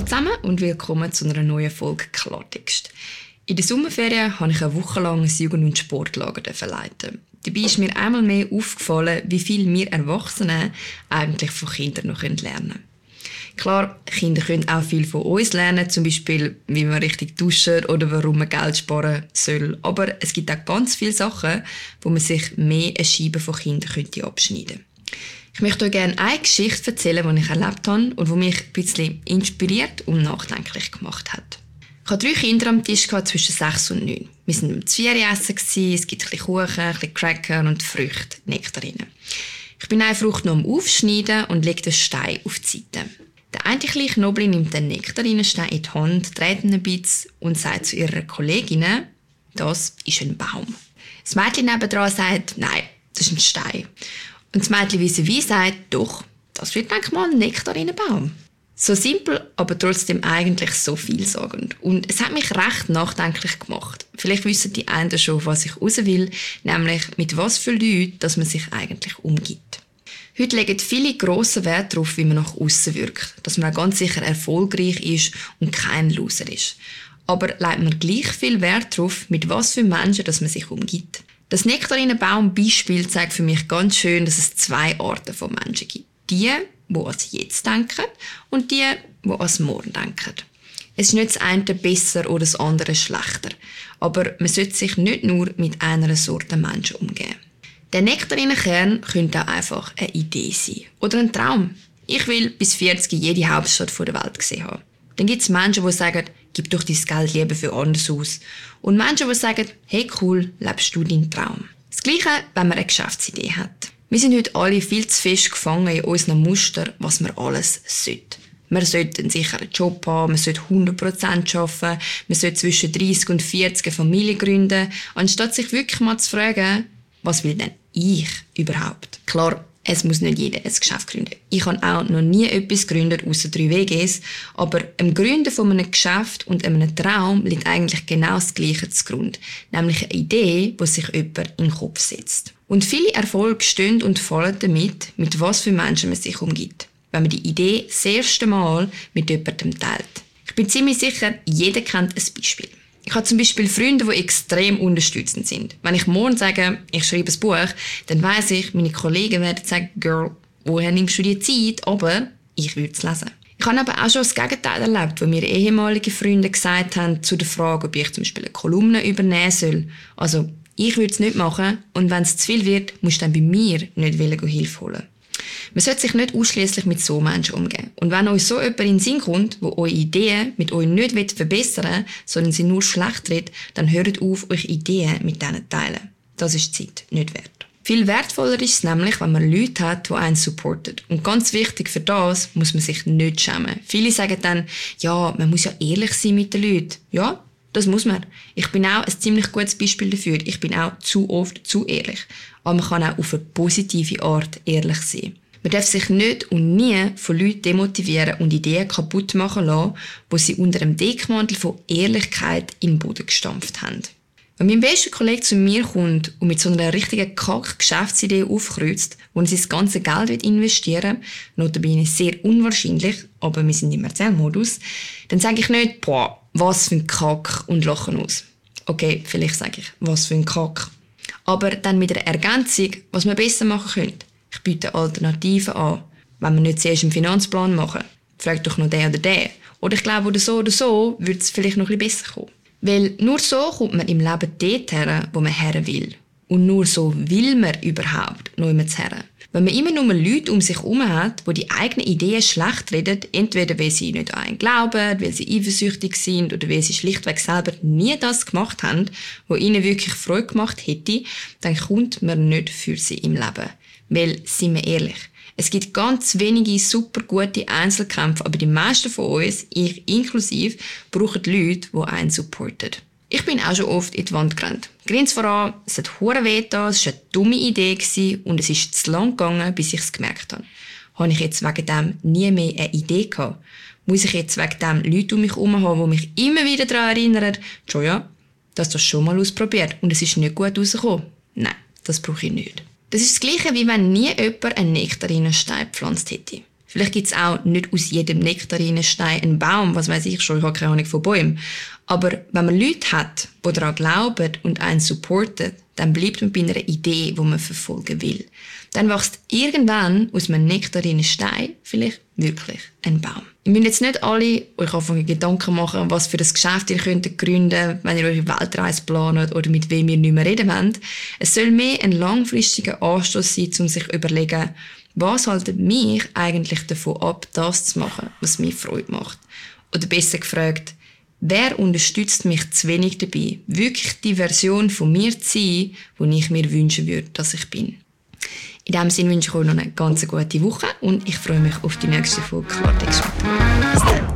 zusammen und willkommen zu einer neuen Folge Klartext. In der Sommerferien habe ich eine Woche lang ein Jugend- und Sportlager leiten. Dabei ist mir einmal mehr aufgefallen, wie viel wir Erwachsene eigentlich von Kindern noch lernen können. Klar, Kinder können auch viel von uns lernen, zum Beispiel, wie man richtig duschen oder warum man Geld sparen soll. Aber es gibt auch ganz viele Sachen, wo man sich mehr eine Scheibe von Kindern abschneiden könnte. Ich möchte euch gerne eine Geschichte erzählen, die ich erlebt habe und die mich ein bisschen inspiriert und nachdenklich gemacht hat. Ich hatte 3 Kinder am Tisch zwischen 6 und 9. Wir waren am Zwierenessen, es gibt ein bisschen Kuchen, ein bisschen Cracker und Früchte, Nektarinen. Ich bin eine Frucht noch am Aufschneiden und lege den Stein auf die Seite. Der eine kleine Knobli nimmt den Nektarinenstein in die Hand, dreht ihn ein bisschen und sagt zu ihrer Kollegin, das ist ein Baum. Das Mädchen nebenan sagt, nein, das ist ein Stein. Und das Mädchen vis-à-vis sagt, doch, das wird eigentlich mal ein Nektarinenbaum. So simpel, aber trotzdem eigentlich so vielsagend. Und es hat mich recht nachdenklich gemacht. Vielleicht wissen die einen schon, was ich raus will, nämlich mit was für Leuten, dass man sich eigentlich umgibt. Heute legen viele grossen Wert darauf, wie man nach aussen wirkt, dass man auch ganz sicher erfolgreich ist und kein Loser ist. Aber legt man gleich viel Wert darauf, mit was für Menschen dass man sich umgibt. Das Nektarinenbaum-Beispiel zeigt für mich ganz schön, dass es 2 Arten von Menschen gibt. Die ans Jetzt denken und die ans Morgen denken. Es ist nicht das eine besser oder das andere schlechter. Aber man sollte sich nicht nur mit einer Sorte Menschen umgeben. Der Nektarinenkern könnte auch einfach eine Idee sein. Oder ein Traum. Ich will bis 40 jede Hauptstadt der Welt gesehen haben. Dann gibt es Menschen, die sagen, gib doch dein Geld lieber für anders aus. Und Menschen, die sagen, hey cool, lebst du deinen Traum. Das Gleiche, wenn man eine Geschäftsidee hat. Wir sind heute alle viel zu fest gefangen in unseren Mustern, was man alles sollte. Man sollte einen sicheren Job haben, man sollte 100% arbeiten, man sollte zwischen 30 und 40 eine Familie gründen, anstatt sich wirklich mal zu fragen, was will denn ich überhaupt? Klar, es muss nicht jeder ein Geschäft gründen. Ich habe auch noch nie etwas gegründet, ausser 3 WGs. Aber im Gründen von einem Geschäft und einem Traum liegt eigentlich genau das Gleiche zugrunde. Nämlich eine Idee, die sich jemand in den Kopf setzt. Und viele Erfolge stehen und fallen damit, mit was für Menschen man sich umgibt. Wenn man die Idee das erste Mal mit jemandem teilt. Ich bin ziemlich sicher, jeder kennt ein Beispiel. Ich habe zum Beispiel Freunde, die extrem unterstützend sind. Wenn ich morgen sage, ich schreibe ein Buch, dann weiss ich, meine Kollegen werden sagen, Girl, woher nimmst du die Zeit? Aber ich würde es lesen. Ich habe aber auch schon das Gegenteil erlebt, wo mir ehemalige Freunde gesagt haben zu der Frage, ob ich zum Beispiel eine Kolumne übernehmen soll. Also, ich würde es nicht machen und wenn es zu viel wird, musst du dann bei mir nicht Hilfe holen. Man sollte sich nicht ausschliesslich mit so Menschen umgehen. Und wenn euch so jemand in den Sinn kommt, der eure Ideen mit euch nicht verbessern will, sondern sie nur schlecht redet, dann hört auf, euch Ideen mit denen zu teilen. Das ist die Zeit nicht wert. Viel wertvoller ist es nämlich, wenn man Leute hat, die einen supporten. Und ganz wichtig für das muss man sich nicht schämen. Viele sagen dann, ja, man muss ja ehrlich sein mit den Leuten. Ja, das muss man. Ich bin auch ein ziemlich gutes Beispiel dafür. Ich bin auch zu oft zu ehrlich. Aber man kann auch auf eine positive Art ehrlich sein. Man darf sich nicht und nie von Leuten demotivieren und Ideen kaputt machen lassen, die sie unter dem Deckmantel von Ehrlichkeit in den Boden gestampft haben. Wenn mein bester Kollege zu mir kommt und mit so einer richtigen Kack-Geschäftsidee aufkreuzt, wo er sein ganzes Geld investieren will, notabene sehr unwahrscheinlich, aber wir sind im Erzählmodus, dann sage ich nicht, boah, was für ein Kack und lachen aus. Okay, vielleicht sage ich, was für ein Kack. Aber dann mit einer Ergänzung, was man besser machen könnte. Ich biete Alternativen an. Wenn wir nicht zuerst einen Finanzplan machen, fragt doch noch der oder der. Oder ich glaube, oder so würde es vielleicht noch ein bisschen besser kommen. Weil nur so kommt man im Leben dort her, wo man her will. Und nur so will man überhaupt noch immer her. Wenn man immer nur Leute um sich herum hat, die die eigenen Ideen schlecht reden, entweder weil sie nicht an einen glauben, weil sie eifersüchtig sind oder weil sie schlichtweg selber nie das gemacht haben, was ihnen wirklich Freude gemacht hätte, dann kommt man nicht für sie im Leben. Weil, seien wir ehrlich, es gibt ganz wenige super gute Einzelkämpfe, aber die meisten von uns, ich inklusive, brauchen Leute, die einen supporten. Ich bin auch schon oft in die Wand gerannt. Grins voran, es hat hure weh getan, es war eine dumme Idee und es ist zu lang gegangen, bis ich es gemerkt habe. Habe ich jetzt wegen dem nie mehr eine Idee gehabt? Muss ich jetzt wegen dem Leute um mich herum haben, die mich immer wieder daran erinnern, ja, dass das schon mal ausprobiert und es ist nicht gut rausgekommen? Nein, das brauche ich nicht. Das ist das Gleiche, wie wenn nie jemand einen Nektarinenstein gepflanzt hätte. Vielleicht gibt es auch nicht aus jedem Nektarinenstein einen Baum, was weiß ich schon, ich habe keine Ahnung von Bäumen. Aber wenn man Leute hat, die daran glauben und einen supporten, dann bleibt man bei einer Idee, die man verfolgen will. Dann wächst irgendwann aus einem Nektarinenstein vielleicht wirklich ein Baum. Ihr müsst jetzt nicht alle euch anfangen Gedanken machen, was für ein Geschäft ihr könnt gründen, wenn ihr eure Weltreise plant oder mit wem ihr nicht mehr reden wollt. Es soll mehr ein langfristiger Anstoß sein, um sich zu überlegen, was haltet mich eigentlich davon ab, das zu machen, was mir Freude macht? Oder besser gefragt, wer unterstützt mich zu wenig dabei, wirklich die Version von mir zu sein, die ich mir wünschen würde, dass ich bin? In diesem Sinne wünsche ich euch noch eine ganz gute Woche und ich freue mich auf die nächste Folge Klartext. Bis dann.